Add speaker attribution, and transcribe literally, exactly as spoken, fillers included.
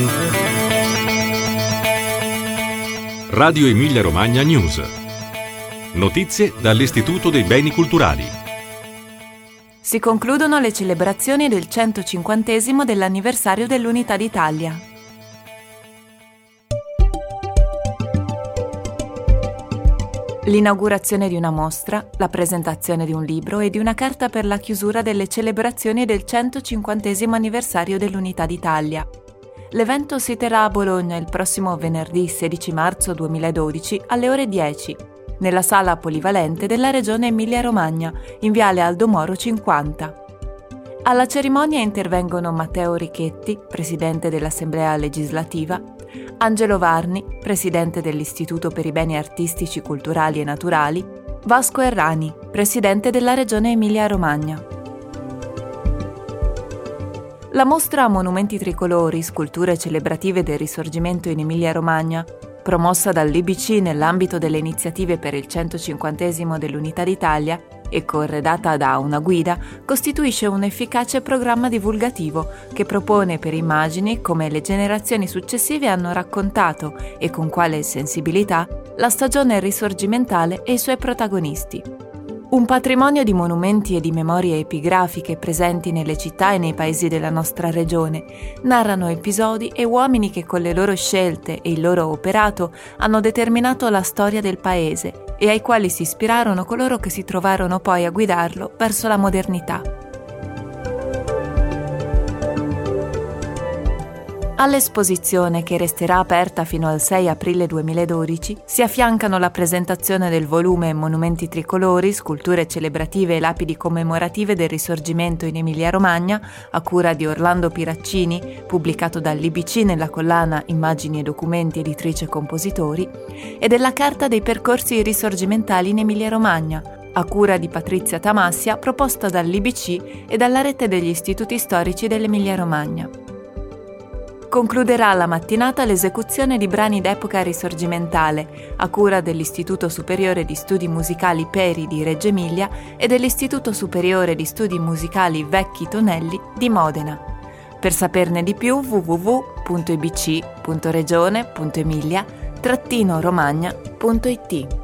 Speaker 1: Radio Emilia Romagna News. Notizie dall'Istituto dei Beni Culturali.
Speaker 2: Si concludono le celebrazioni del centocinquantesimo dell'anniversario dell'Unità d'Italia. L'inaugurazione di una mostra, la presentazione di un libro e di una carta per la chiusura delle celebrazioni del centocinquantesimo anniversario dell'Unità d'Italia. L'evento si terrà a Bologna il prossimo venerdì sedici marzo duemiladodici alle ore dieci, nella sala polivalente della Regione Emilia-Romagna, in viale Aldo Moro cinquanta. Alla cerimonia intervengono Matteo Richetti, presidente dell'Assemblea legislativa, Angelo Varni, presidente dell'Istituto per i Beni Artistici, Culturali e Naturali, Vasco Errani, presidente della Regione Emilia-Romagna. La mostra Monumenti Tricolori, sculture celebrative del Risorgimento in Emilia-Romagna, promossa dall'I B C nell'ambito delle iniziative per il centocinquantesimo dell'Unità d'Italia e corredata da una guida, costituisce un efficace programma divulgativo che propone per immagini come le generazioni successive hanno raccontato e con quale sensibilità la stagione risorgimentale e i suoi protagonisti. Un patrimonio di monumenti e di memorie epigrafiche presenti nelle città e nei paesi della nostra regione narrano episodi e uomini che con le loro scelte e il loro operato hanno determinato la storia del paese e ai quali si ispirarono coloro che si trovarono poi a guidarlo verso la modernità. All'esposizione, che resterà aperta fino al sei aprile duemiladodici, si affiancano la presentazione del volume Monumenti Tricolori, sculture celebrative e lapidi commemorative del Risorgimento in Emilia-Romagna, a cura di Orlando Piraccini, pubblicato dall'I B C nella collana Immagini e Documenti Editrice Compositori, e della Carta dei percorsi risorgimentali in Emilia-Romagna, a cura di Patrizia Tamassia, proposta dall'I B C e dalla rete degli istituti storici dell'Emilia-Romagna. Concluderà la mattinata l'esecuzione di brani d'epoca risorgimentale, a cura dell'Istituto Superiore di Studi Musicali Peri di Reggio Emilia e dell'Istituto Superiore di Studi Musicali Vecchi Tonelli di Modena. Per saperne di più w w w punto i b c punto regione punto emilia trattino romagna punto i t.